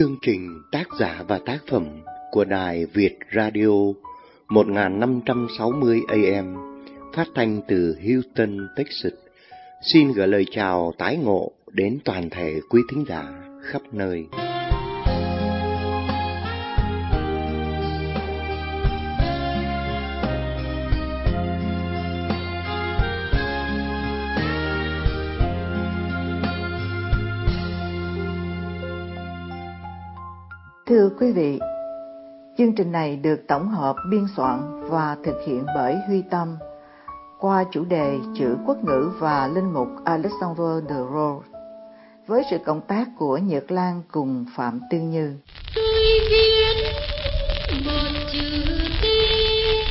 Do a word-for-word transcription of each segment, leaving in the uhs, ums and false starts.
Chương trình tác giả và tác phẩm của Đài Việt Radio một nghìn năm trăm sáu mươi A M phát thanh từ Houston, Texas. Xin gửi lời chào tái ngộ đến toàn thể quý thính giả khắp nơi. Thưa quý vị, chương trình này được tổng hợp, biên soạn và thực hiện bởi Huy Tâm qua chủ đề chữ quốc ngữ và linh mục Alexander de Rhodes với sự cộng tác của Nhật Lan cùng Phạm Tư Như. Tôi viết một chữ tin,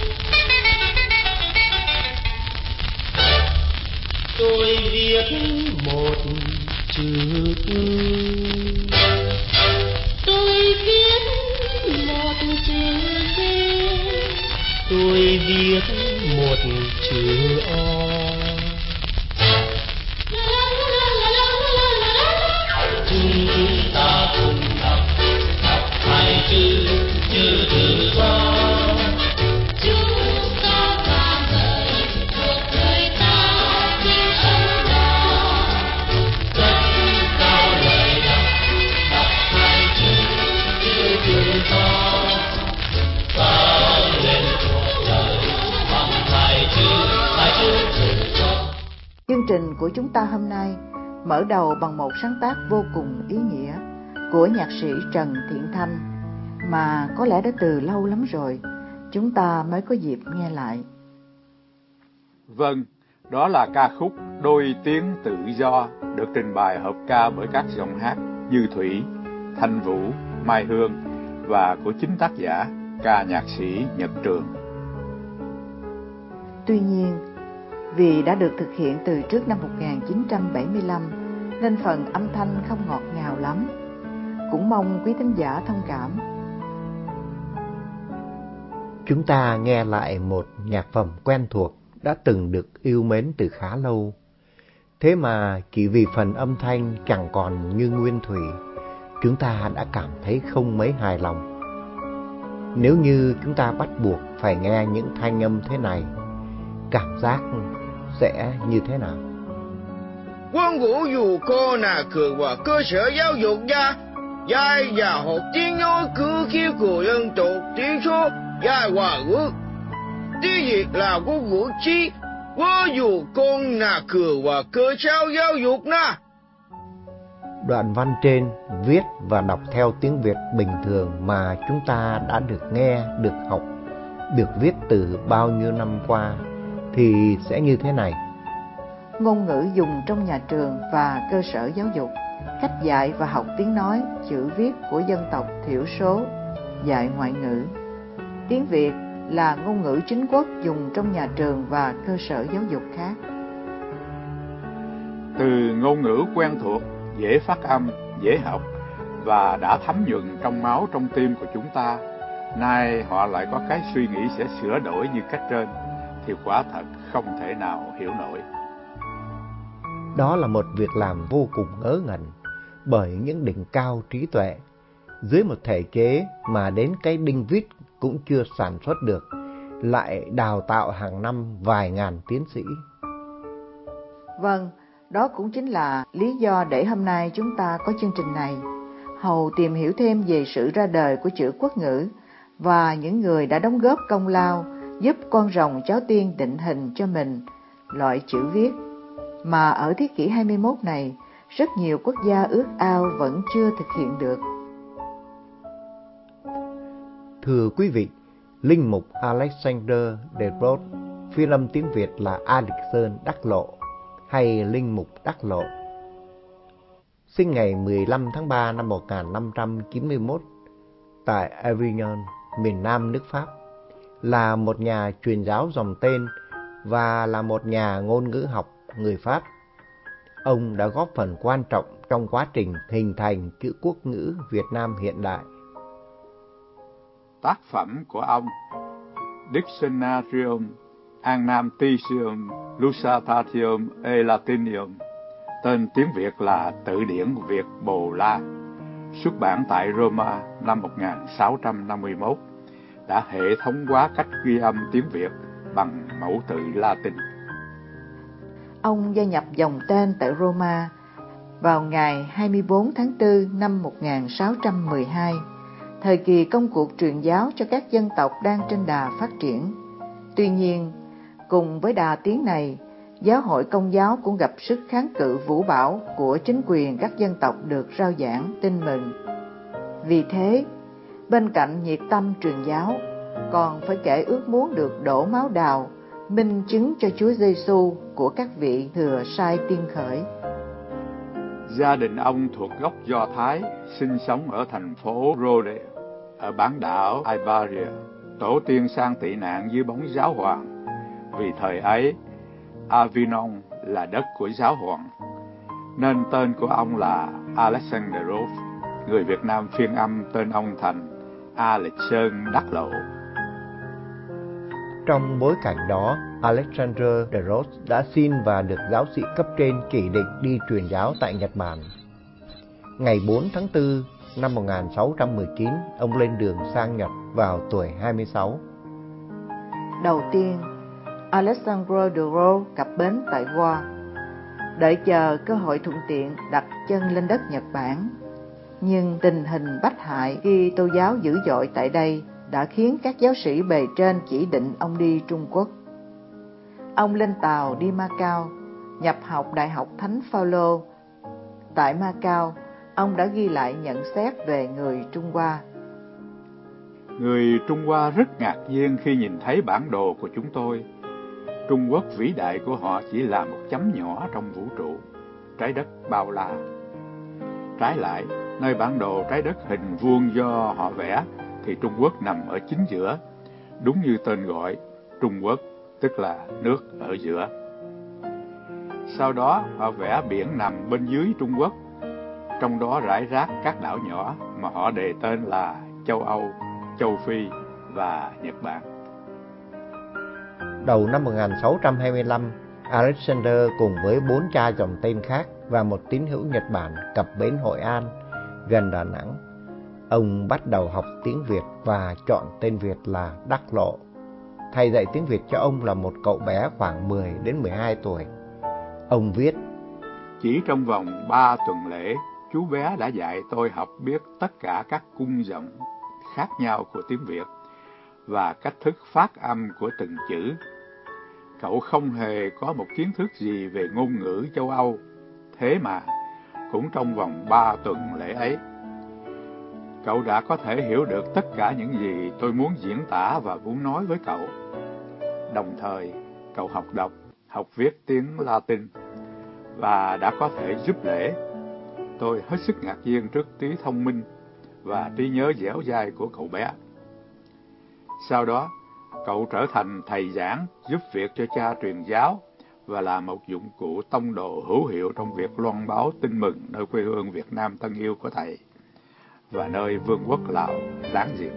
tôi viết một chữ tin, tôi viết một chữ tin, tôi viết một chữ o. Chúng ta cùng đọc, đọc hai chữ, chữ tự do. Chúng ta ca ngợi cuộc đời ta tiếng ấm no. Cất cao lời đọc, đọc hai chữ, chữ tự do. Cao lên cuộc đời bằng hai chữ, hai chữ tự do. Chương trình của chúng ta hôm nay mở đầu bằng một sáng tác vô cùng ý nghĩa của nhạc sĩ Trần Thiện Thanh mà có lẽ đã từ lâu lắm rồi chúng ta mới có dịp nghe lại. Vâng, đó là ca khúc Đôi Tiếng Tự Do được trình bày hợp ca bởi các giọng hát Như Thủy, Thanh Vũ, Mai Hương và của chính tác giả ca nhạc sĩ Nhật Trường. Tuy nhiên, vì đã được thực hiện từ trước năm một nghìn chín trăm bảy mươi lăm nên phần âm thanh không ngọt ngào lắm. Cũng mong quý thính giả thông cảm. Chúng ta nghe lại một nhạc phẩm quen thuộc đã từng được yêu mến từ khá lâu. Thế mà chỉ vì phần âm thanh chẳng còn như nguyên thủy, chúng ta đã cảm thấy không mấy hài lòng. Nếu như chúng ta bắt buộc phải nghe những thanh âm thế này, cảm giác sẽ như thế nào? Quân ngũ dù cô là cửa và cơ sở giáo dục gia, giai và học tiếng nói cứ khi của dân tộc tiếng số giai hòa ngữ. Tiếng Việt là quốc ngữ chi, quân dù con là cửa và cơ sở giáo dục na. Đoạn văn trên viết và đọc theo tiếng Việt bình thường mà chúng ta đã được nghe, được học, được viết từ bao nhiêu năm qua thì sẽ như thế này. Ngôn ngữ dùng trong nhà trường và cơ sở giáo dục, cách dạy và học tiếng nói, chữ viết của dân tộc thiểu số, dạy ngoại ngữ. Tiếng Việt là ngôn ngữ chính quốc dùng trong nhà trường và cơ sở giáo dục khác. Từ ngôn ngữ quen thuộc, dễ phát âm, dễ học và đã thấm nhuần trong máu trong tim của chúng ta, nay họ lại có cái suy nghĩ sẽ sửa đổi như cách trên, thì quả thật không thể nào hiểu nổi. Đó là một việc làm vô cùng ngớ ngẩn bởi những đỉnh cao trí tuệ dưới một thể chế mà đến cái đinh vít cũng chưa sản xuất được, lại đào tạo hàng năm vài ngàn tiến sĩ. Vâng, đó cũng chính là lý do để hôm nay chúng ta có chương trình này, hầu tìm hiểu thêm về sự ra đời của chữ quốc ngữ và những người đã đóng góp công lao giúp con rồng cháu tiên định hình cho mình loại chữ viết mà ở thế kỷ hai mươi mốt này rất nhiều quốc gia ước ao vẫn chưa thực hiện được. Thưa quý vị, linh mục Alexander de Rhodes, phiên âm tiếng Việt là Alexander Đắc Lộ hay linh mục Đắc Lộ, sinh ngày mười lăm tháng ba năm một nghìn năm trăm chín mươi mốt tại Avignon, miền Nam nước Pháp, là một nhà truyền giáo dòng tên và là một nhà ngôn ngữ học người Pháp. Ông đã góp phần quan trọng trong quá trình hình thành chữ quốc ngữ Việt Nam hiện đại. Tác phẩm của ông Dictionarium Annamtitium Lusitatium et Latinium, tên tiếng Việt là Từ điển Việt Bồ La, xuất bản tại Roma năm một nghìn sáu trăm năm mươi mốt, đã hệ thống hóa cách ghi âm tiếng Việt bằng mẫu tự Latin. Ông gia nhập dòng tên tại Roma vào ngày hai mươi bốn tháng tư năm một nghìn sáu trăm mười hai, thời kỳ công cuộc truyền giáo cho các dân tộc đang trên đà phát triển. Tuy nhiên, cùng với đà tiến này, giáo hội Công giáo cũng gặp sức kháng cự vũ bão của chính quyền các dân tộc được rao giảng tin mừng. Vì thế, bên cạnh nhiệt tâm truyền giáo, còn phải kể ước muốn được đổ máu đào, minh chứng cho Chúa Giêsu của các vị thừa sai tiên khởi. Gia đình ông thuộc gốc Do Thái, sinh sống ở thành phố Rode, ở bán đảo Iberia. Tổ tiên sang tị nạn dưới bóng giáo hoàng, vì thời ấy Avignon là đất của giáo hoàng, nên tên của ông là Alexandros. Người Việt Nam phiên âm tên ông thành A Lịch Sơn Đắc Lộ. Trong bối cảnh đó, Alexander de Rhodes đã xin và được giáo sĩ cấp trên chỉ định đi truyền giáo tại Nhật Bản. Ngày bốn tháng tư năm một nghìn sáu trăm mười chín, ông lên đường sang Nhật vào tuổi hai mươi sáu. Đầu tiên, Alexander de Rhodes cập bến tại Goa, đợi chờ cơ hội thuận tiện đặt chân lên đất Nhật Bản. Nhưng tình hình bách hại khi Kitô giáo dữ dội tại đây đã khiến các giáo sĩ bề trên chỉ định ông đi Trung Quốc. Ông lên tàu đi Macau, nhập học Đại học Thánh Phaolô. Tại Macau, ông đã ghi lại nhận xét về người Trung Hoa. Người Trung Hoa rất ngạc nhiên khi nhìn thấy bản đồ của chúng tôi. Trung Quốc vĩ đại của họ chỉ là một chấm nhỏ trong vũ trụ, trái đất bao la. Trái lại, nơi bản đồ trái đất hình vuông do họ vẽ, thì Trung Quốc nằm ở chính giữa, đúng như tên gọi, Trung Quốc, tức là nước ở giữa. Sau đó, họ vẽ biển nằm bên dưới Trung Quốc, trong đó rải rác các đảo nhỏ mà họ đề tên là châu Âu, châu Phi và Nhật Bản. Đầu năm một nghìn sáu trăm hai mươi lăm, Alexander cùng với bốn cha dòng tên khác và một tín hữu Nhật Bản cập bến Hội An, gần Đà Nẵng. Ông bắt đầu học tiếng Việt và chọn tên Việt là Đắc Lộ. Thầy dạy tiếng Việt cho ông là một cậu bé khoảng mười đến mười hai tuổi. Ông viết: Chỉ trong vòng ba tuần lễ, chú bé đã dạy tôi học biết tất cả các cung giọng khác nhau của tiếng Việt và cách thức phát âm của từng chữ. Cậu không hề có một kiến thức gì về ngôn ngữ châu Âu, thế mà cũng trong vòng ba tuần lễ ấy, cậu đã có thể hiểu được tất cả những gì tôi muốn diễn tả và muốn nói với cậu. Đồng thời, cậu học đọc, học viết tiếng Latin và đã có thể giúp lễ. Tôi hết sức ngạc nhiên trước trí thông minh và trí nhớ dẻo dai của cậu bé. Sau đó, cậu trở thành thầy giảng giúp việc cho cha truyền giáo và là một dụng cụ tông đồ hữu hiệu trong việc loan báo tin mừng nơi quê hương Việt Nam thân yêu của thầy và nơi vương quốc Lào láng giềng.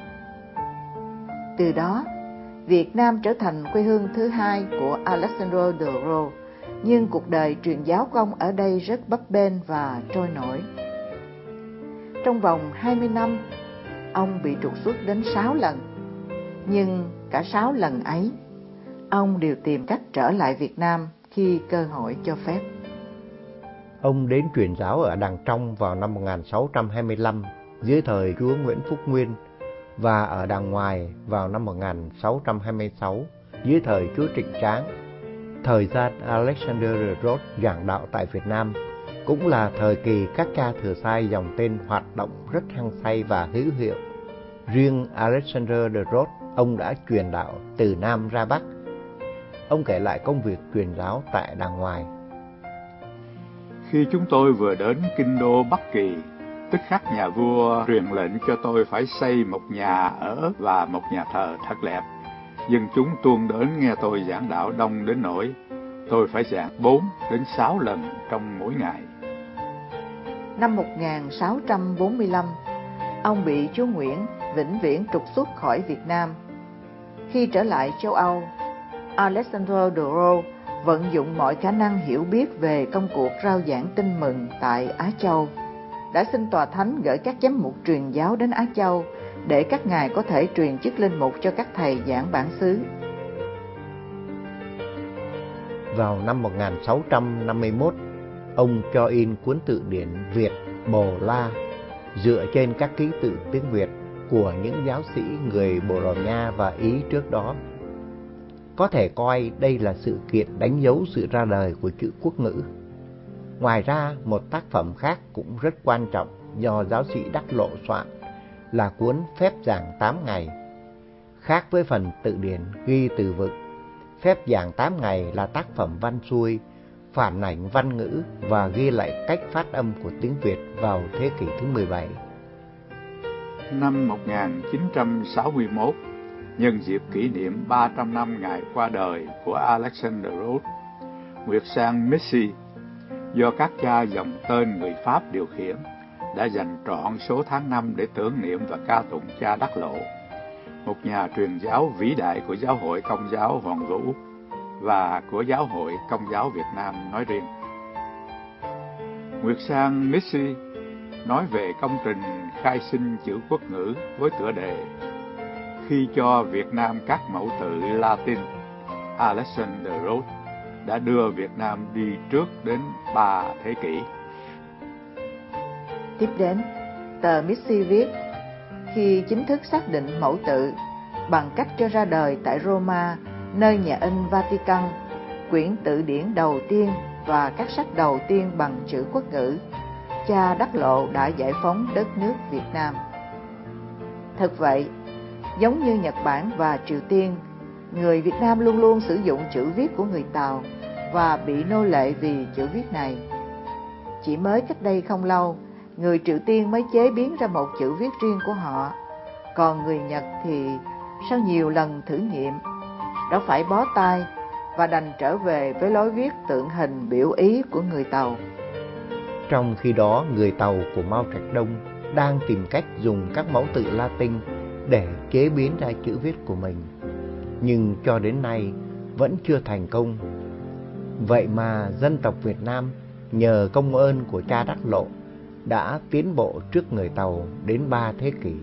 Từ đó, Việt Nam trở thành quê hương thứ hai của Alexander de Rhodes, nhưng cuộc đời truyền giáo của ông ở đây rất bấp bênh và trôi nổi. Trong vòng hai mươi năm, ông bị trục xuất đến sáu lần, nhưng cả sáu lần ấy, ông đều tìm cách trở lại Việt Nam khi cơ hội cho phép. Ông đến truyền giáo ở Đàng Trong vào năm một nghìn sáu trăm hai mươi lăm dưới thời Chúa Nguyễn Phúc Nguyên và ở Đàng Ngoài vào năm một nghìn sáu trăm hai mươi sáu dưới thời Chúa Trịnh Tráng. Thời gian Alexander de Rhodes giảng đạo tại Việt Nam cũng là thời kỳ các cha thừa sai dòng tên hoạt động rất hăng say và hữu hiệu. Riêng Alexander de Rhodes, ông đã truyền đạo từ Nam ra Bắc. Ông kể lại công việc truyền giáo tại Đàng Ngoài. Khi chúng tôi vừa đến kinh đô Bắc Kỳ, tức khắc nhà vua truyền lệnh cho tôi phải xây một nhà ở và một nhà thờ thật đẹp. Dân chúng tuôn đến nghe tôi giảng đạo đông đến nỗi tôi phải giảng bốn đến sáu lần trong mỗi ngày. Năm một nghìn sáu trăm bốn mươi lăm, ông bị chúa Nguyễn vĩnh viễn trục xuất khỏi Việt Nam. Khi trở lại châu Âu, Alexander de Rhodes vận dụng mọi khả năng hiểu biết về công cuộc rao giảng tin mừng tại Á Châu. đã xin tòa thánh gửi các giám mục truyền giáo đến Á Châu để các ngài có thể truyền chức linh mục cho các thầy giảng bản xứ. Vào năm một nghìn sáu trăm năm mươi mốt, ông cho in cuốn tự điển Việt Bồ La dựa trên các ký tự tiếng Việt của những giáo sĩ người Bồ Đào Nha và Ý trước đó. Có thể coi đây là sự kiện đánh dấu sự ra đời của chữ quốc ngữ. Ngoài ra, một tác phẩm khác cũng rất quan trọng do giáo sĩ Đắc Lộ soạn là cuốn Phép giảng tám ngày. Khác với phần tự điển ghi từ vựng, Phép giảng tám ngày là tác phẩm văn xuôi, phản ảnh văn ngữ và ghi lại cách phát âm của tiếng Việt vào thế kỷ thứ mười bảy. Năm một nghìn chín trăm sáu mươi mốt, nhân dịp kỷ niệm ba trăm năm ngày qua đời của Alexander Rhodes, Nguyệt Sang Missy do các cha dòng tên người Pháp điều khiển đã dành trọn số tháng năm để tưởng niệm và ca tụng cha Đắc Lộ, một nhà truyền giáo vĩ đại của Giáo hội Công giáo Hoàn Vũ và của Giáo hội Công giáo Việt Nam nói riêng. Nguyệt Sang Missy nói về công trình khai sinh chữ quốc ngữ với tựa đề Khi cho Việt Nam các mẫu tự Latin, Alexander Rhodes đã đưa Việt Nam đi trước đến ba thế kỷ. Tiếp đến, tờ Missy viết, khi chính thức xác định mẫu tự bằng cách cho ra đời tại Roma, nơi nhà in Vatican, quyển tự điển đầu tiên và các sách đầu tiên bằng chữ quốc ngữ, cha Đắc Lộ đã giải phóng đất nước Việt Nam. Thật vậy, giống như Nhật Bản và Triều Tiên, người Việt Nam luôn luôn sử dụng chữ viết của người Tàu và bị nô lệ vì chữ viết này. Chỉ mới cách đây không lâu, người Triều Tiên mới chế biến ra một chữ viết riêng của họ, còn người Nhật thì sau nhiều lần thử nghiệm đã phải bó tay và đành trở về với lối viết tượng hình biểu ý của người Tàu. Trong khi đó, người Tàu của Mao Trạch Đông đang tìm cách dùng các mẫu tự Latin để chế biến ra chữ viết của mình, nhưng cho đến nay vẫn chưa thành công. Vậy mà dân tộc Việt Nam nhờ công ơn của cha Đắc Lộ đã tiến bộ trước người Tàu đến ba thế kỷ.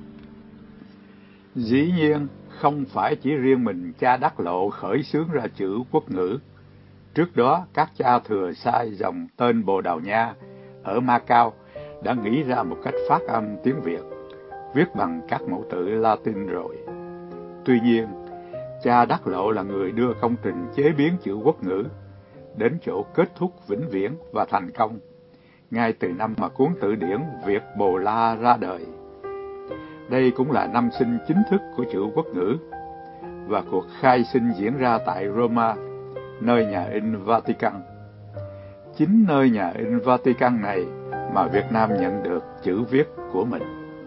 Dĩ nhiên, không phải chỉ riêng mình cha Đắc Lộ khởi xướng ra chữ quốc ngữ. Trước đó, các cha thừa sai dòng tên Bồ Đào Nha ở Macau đã nghĩ ra một cách phát âm tiếng Việt, viết bằng các mẫu tự Latin rồi. Tuy nhiên, cha Đắc Lộ là người đưa công trình chế biến chữ quốc ngữ đến chỗ kết thúc vĩnh viễn và thành công, ngay từ năm mà cuốn tự điển Việt Bồ La ra đời. Đây cũng là năm sinh chính thức của chữ quốc ngữ, và cuộc khai sinh diễn ra tại Roma, nơi nhà in Vatican. Chính nơi nhà in Vatican này mà Việt Nam nhận được chữ viết của mình.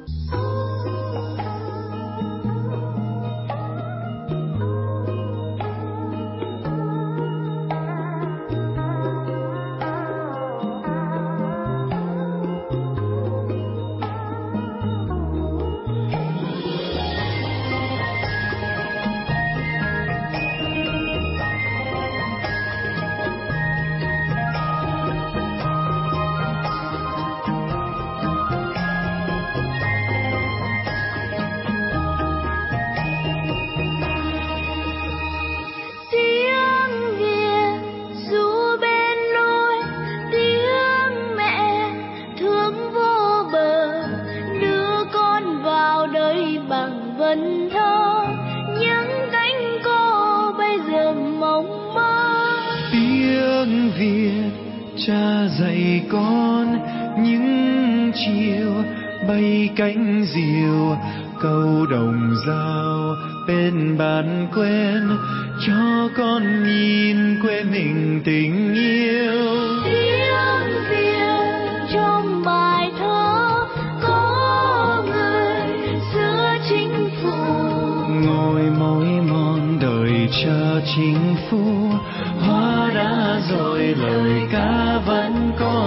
Cha dạy con những chiều bay cánh diều, câu đồng dao bên bàn quen, cho con nhìn quê mình tình yêu. Tiếng Việt trong bài thơ có người xưa chính phủ, ngồi mỏi mòn đời cha chính phủ, hóa đã rồi lời ca vẫn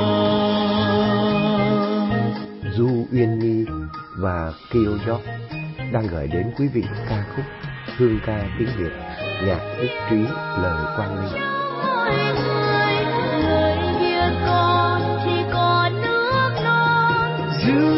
còn. Du Uyên Nhi và Kiều York đang gửi đến quý vị ca khúc Hương ca tiếng Việt, nhạc Đức Trí, lời Quang Minh. Người Việt con thì còn nước non,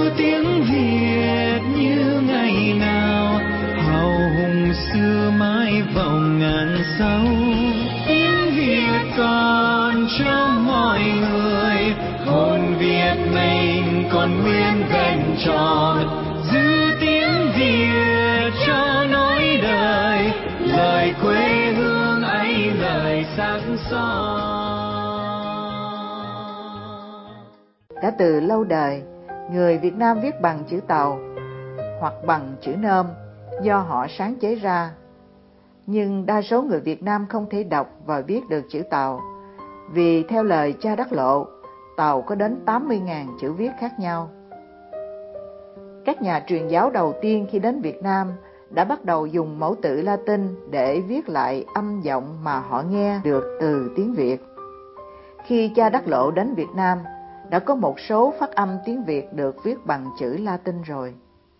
tiếng Việt như ngày nào, hào hùng xưa mãi vòng ngàn sau. Tiếng Việt còn trong mọi người, hồn Việt mình còn nguyên vẹn tròn. Giữ tiếng Việt cho nối đời, lời quê hương ấy lời sắc son. Đã từ lâu đời, người Việt Nam viết bằng chữ Tàu hoặc bằng chữ Nôm do họ sáng chế ra. Nhưng đa số người Việt Nam không thể đọc và viết được chữ Tàu, vì theo lời cha Đắc Lộ, Tàu có đến tám mươi nghìn chữ viết khác nhau. Các nhà truyền giáo đầu tiên khi đến Việt Nam đã bắt đầu dùng mẫu tự Latin để viết lại âm giọng mà họ nghe được từ tiếng Việt. Khi cha Đắc Lộ đến Việt Nam, đã có một số phát âm tiếng Việt được viết bằng chữ Latin rồi.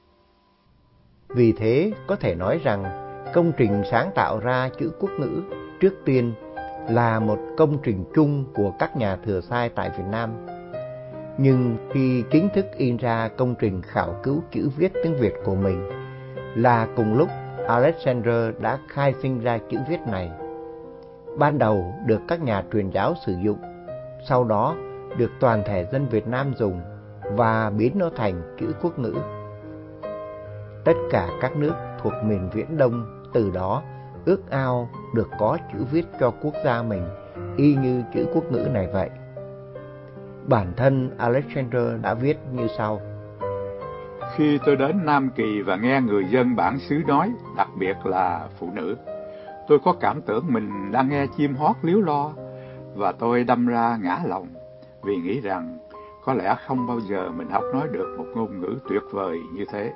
Vì thế, có thể nói rằng công trình sáng tạo ra chữ quốc ngữ trước tiên là một công trình chung của các nhà thừa sai tại Việt Nam. Nhưng khi chính thức in ra công trình khảo cứu chữ viết tiếng Việt của mình là cùng lúc Alexander đã khai sinh ra chữ viết này. Ban đầu được các nhà truyền giáo sử dụng, sau đó được toàn thể dân Việt Nam dùng và biến nó thành chữ quốc ngữ. Tất cả các nước thuộc miền Viễn Đông từ đó ước ao được có chữ viết cho quốc gia mình y như chữ quốc ngữ này vậy. Bản thân Alexander đã viết như sau: Khi tôi đến Nam Kỳ và nghe người dân bản xứ nói, đặc biệt là phụ nữ, tôi có cảm tưởng mình đang nghe chim hót líu lo, và tôi đâm ra ngã lòng vì nghĩ rằng có lẽ không bao giờ mình học nói được một ngôn ngữ tuyệt vời như thế.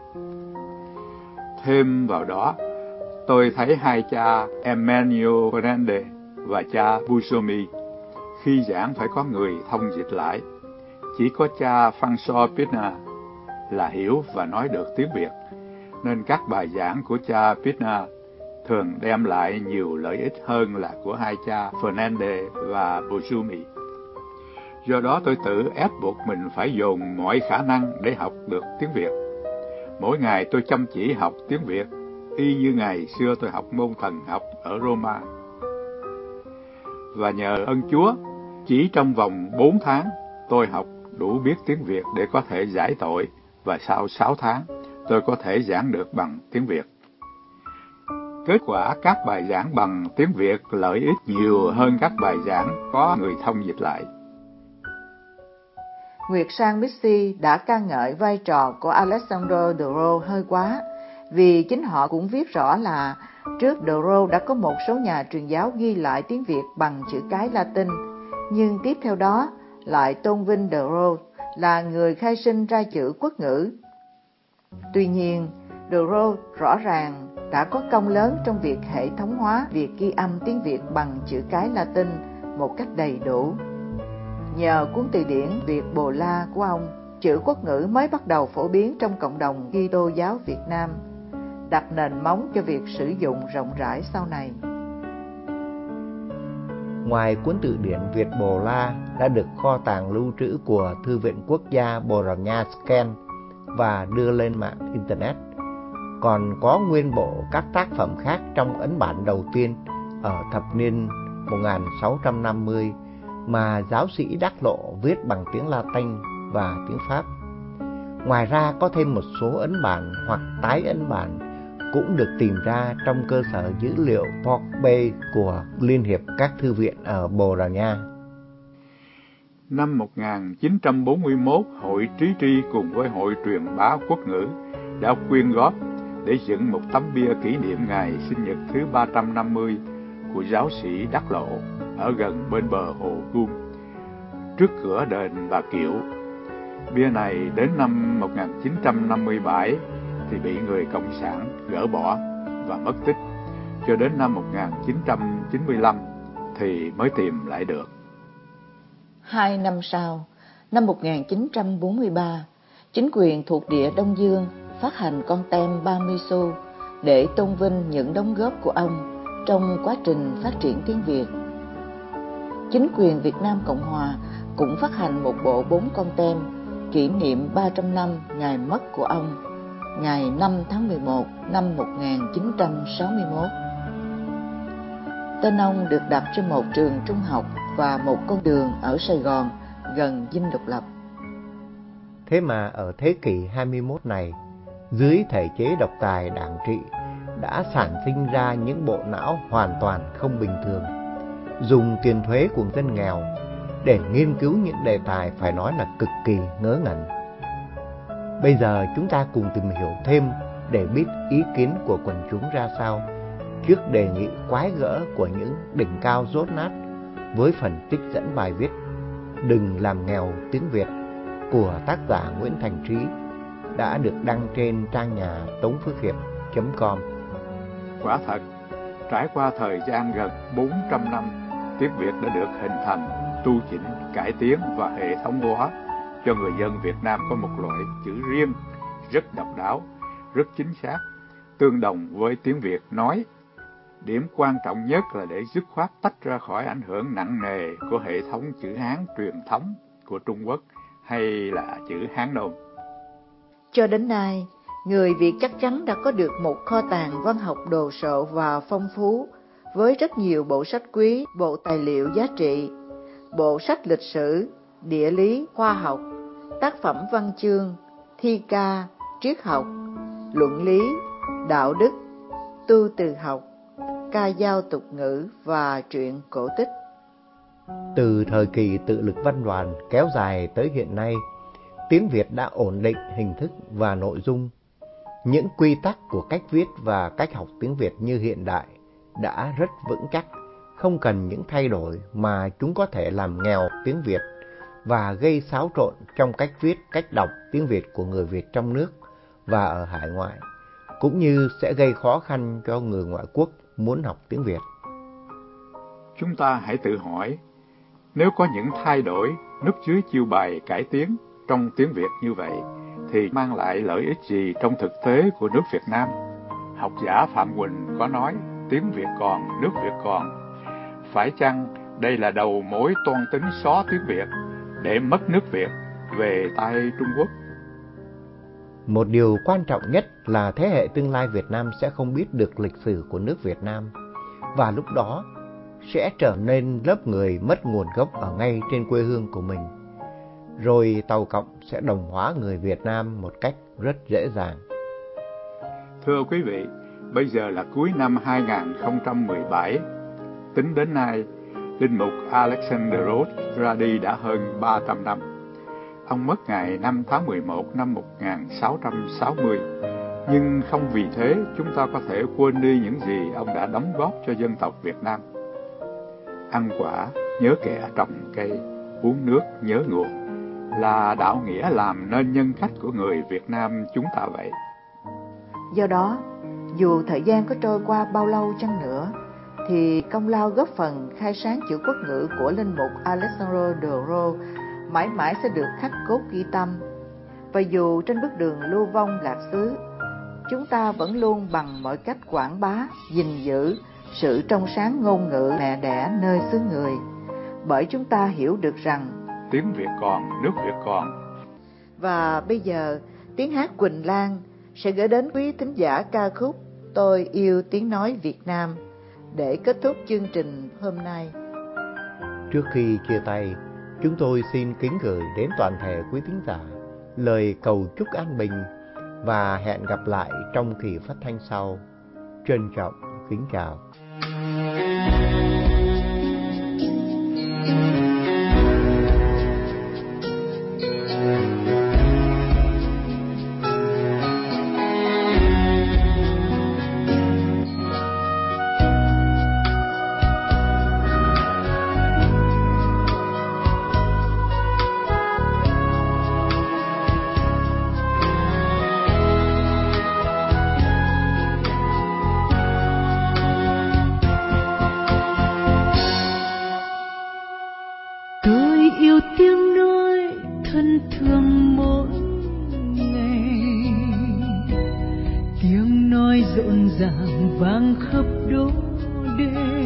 Thêm vào đó, tôi thấy hai cha Emmanuel Fernandez và cha Busoni khi giảng phải có người thông dịch lại. Chỉ có cha François Pina là hiểu và nói được tiếng Việt, nên các bài giảng của cha Pina thường đem lại nhiều lợi ích hơn là của hai cha Fernandez và Busoni. Do đó tôi tự ép buộc mình phải dồn mọi khả năng để học được tiếng Việt. Mỗi ngày tôi chăm chỉ học tiếng Việt, y như ngày xưa tôi học môn thần học ở Roma. Và nhờ ơn Chúa, chỉ trong vòng bốn tháng, tôi học đủ biết tiếng Việt để có thể giải tội, và sau sáu tháng, tôi có thể giảng được bằng tiếng Việt. Kết quả các bài giảng bằng tiếng Việt lợi ích nhiều hơn các bài giảng có người thông dịch lại. Nguyệt Sang Missy đã ca ngợi vai trò của Alexander Durer hơi quá, vì chính họ cũng viết rõ là trước Durer đã có một số nhà truyền giáo ghi lại tiếng Việt bằng chữ cái Latin, nhưng tiếp theo đó lại tôn vinh Durer là người khai sinh ra chữ quốc ngữ. Tuy nhiên, Durer rõ ràng đã có công lớn trong việc hệ thống hóa việc ghi âm tiếng Việt bằng chữ cái Latin một cách đầy đủ. Nhờ cuốn từ điển Việt Bồ La của ông, chữ quốc ngữ mới bắt đầu phổ biến trong cộng đồng Kitô giáo Việt Nam, đặt nền móng cho việc sử dụng rộng rãi sau này. Ngoài cuốn từ điển Việt Bồ La đã được kho tàng lưu trữ của Thư viện Quốc gia Bồ Đào Nha scan và đưa lên mạng Internet, còn có nguyên bộ các tác phẩm khác trong ấn bản đầu tiên ở thập niên một nghìn sáu trăm năm mươi mà giáo sĩ Đắc Lộ viết bằng tiếng Latin và tiếng Pháp. Ngoài ra có thêm một số ấn bản hoặc tái ấn bản cũng được tìm ra trong cơ sở dữ liệu Pogbe của Liên hiệp các thư viện ở Bồ Đào Nha. Năm một nghìn chín trăm bốn mươi mốt, Hội Trí Tri cùng với Hội Truyền bá Quốc ngữ đã quyên góp để dựng một tấm bia kỷ niệm ngày sinh nhật thứ ba trăm năm mươi của giáo sĩ Đắc Lộ ở gần bên bờ hồ Gươm, trước cửa đền Bà Kiệu. Bia này đến năm một nghìn chín trăm năm mươi bảy thì bị người Cộng sản gỡ bỏ và mất tích, cho đến năm một nghìn chín trăm chín mươi lăm thì mới tìm lại được. Hai năm sau, năm một nghìn chín trăm bốn mươi ba, chính quyền thuộc địa Đông Dương phát hành con tem ba mươi xu để tôn vinh những đóng góp của ông trong quá trình phát triển tiếng Việt. Chính quyền Việt Nam Cộng Hòa cũng phát hành một bộ bốn con tem kỷ niệm ba trăm năm ngày mất của ông, ngày năm tháng mười một năm một nghìn chín trăm sáu mươi mốt. Tên ông được đặt trên một trường trung học và một con đường ở Sài Gòn gần Dinh Độc Lập. Thế mà ở thế kỷ hai mươi mốt này, dưới thể chế độc tài đảng trị đã sản sinh ra những bộ não hoàn toàn không bình thường, dùng tiền thuế của dân nghèo để nghiên cứu những đề tài phải nói là cực kỳ ngớ ngẩn. Bây giờ chúng ta cùng tìm hiểu thêm để biết ý kiến của quần chúng ra sao trước đề nghị quái gở của những đỉnh cao dốt nát với phần trích dẫn bài viết Đừng làm nghèo tiếng Việt của tác giả Nguyễn Thành Trí đã được đăng trên trang nhà tống phước hiệp chấm com. Quả thật, trải qua thời gian gần bốn trăm năm, tiếng Việt đã được hình thành, tu chỉnh, cải tiến và hệ thống hóa cho người dân Việt Nam có một loại chữ riêng, rất độc đáo, rất chính xác, tương đồng với tiếng Việt nói. Điểm quan trọng nhất là để dứt khoát tách ra khỏi ảnh hưởng nặng nề của hệ thống chữ Hán truyền thống của Trung Quốc hay là chữ Hán Nôm. Cho đến nay, người Việt chắc chắn đã có được một kho tàng văn học đồ sộ và phong phú, với rất nhiều bộ sách quý, bộ tài liệu giá trị, bộ sách lịch sử, địa lý, khoa học, tác phẩm văn chương, thi ca, triết học, luận lý, đạo đức, tu từ học, ca dao tục ngữ và truyện cổ tích. Từ thời kỳ tự lực văn đoàn kéo dài tới hiện nay, tiếng Việt đã ổn định hình thức và nội dung. Những quy tắc của cách viết và cách học tiếng Việt như hiện đại đã rất vững chắc, không cần những thay đổi mà chúng có thể làm nghèo tiếng Việt và gây xáo trộn trong cách viết, cách đọc tiếng Việt của người Việt trong nước và ở hải ngoại, cũng như sẽ gây khó khăn cho người ngoại quốc muốn học tiếng Việt. Chúng ta hãy tự hỏi, nếu có những thay đổi, núp dưới chiêu bài cải tiến trong tiếng Việt như vậy, thì mang lại lợi ích gì trong thực tế của nước Việt Nam? Học giả Phạm Quỳnh có nói, tiếng Việt còn, nước Việt còn. Phải chăng đây là đầu mối toan tính xóa tiếng Việt để mất nước Việt về tay Trung Quốc? Một điều quan trọng nhất là thế hệ tương lai Việt Nam sẽ không biết được lịch sử của nước Việt Nam, và lúc đó sẽ trở nên lớp người mất nguồn gốc ở ngay trên quê hương của mình. Rồi Tàu Cộng sẽ đồng hóa người Việt Nam một cách rất dễ dàng. Thưa quý vị, bây giờ là cuối năm hai nghìn không trăm mười bảy. Tính đến nay, Linh mục Alexander Rhodes ra đi đã hơn ba trăm năm. Ông mất ngày năm tháng mười một năm một nghìn sáu trăm sáu mươi. Nhưng không vì thế chúng ta có thể quên đi những gì ông đã đóng góp cho dân tộc Việt Nam. Ăn quả nhớ kẻ trồng cây, uống nước nhớ nguồn, là đạo nghĩa làm nên nhân cách của người Việt Nam chúng ta vậy. Do đó, dù thời gian có trôi qua bao lâu chăng nữa, thì công lao góp phần khai sáng chữ quốc ngữ của Linh mục Alexander de Rhodes mãi mãi sẽ được khắc cốt ghi tâm. Và dù trên bước đường lưu vong lạc xứ, chúng ta vẫn luôn bằng mọi cách quảng bá, gìn giữ sự trong sáng ngôn ngữ mẹ đẻ nơi xứ người, bởi chúng ta hiểu được rằng tiếng Việt còn, nước Việt còn. Và bây giờ, tiếng hát Quỳnh Lan sẽ gửi đến quý thính giả ca khúc Tôi yêu tiếng nói Việt Nam để kết thúc chương trình hôm nay. Trước khi chia tay, chúng tôi xin kính gửi đến toàn thể quý thính giả lời cầu chúc an bình và hẹn gặp lại trong kỳ phát thanh sau. Trân trọng kính chào. rộn ràng vang khắp đô đê,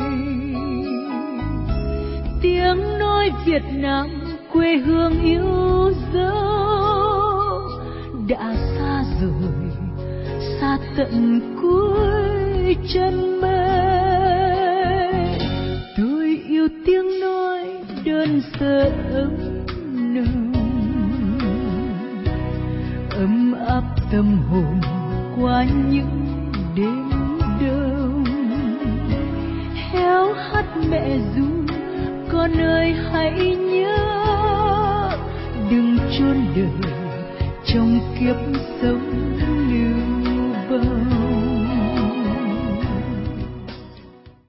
tiếng nói Việt Nam quê hương yêu dấu. đã xa rồi, xa tận cuối chân mây. Tôi yêu tiếng nói đơn sơ ấm nồng, ấm áp tâm hồn qua những đêm đông. Héo hắt mẹ ru, con ơi hãy nhớ, đừng chôn đời trong kiếp sống